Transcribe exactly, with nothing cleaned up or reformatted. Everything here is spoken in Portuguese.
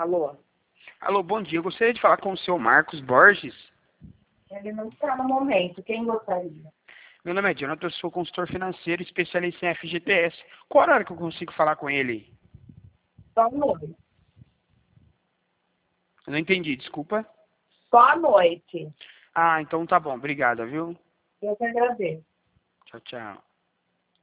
Alô? Alô, bom dia. Eu gostaria de falar com o senhor Marcos Borges. Ele não está no momento. Quem gostaria? Meu nome é Jonathan, eu sou consultor financeiro especialista em F G T S. Qual horário que eu consigo falar com ele? Só à noite. Eu não entendi, desculpa. Só à noite. Ah, então tá bom. Obrigada, viu? Eu que agradeço. Tchau, tchau.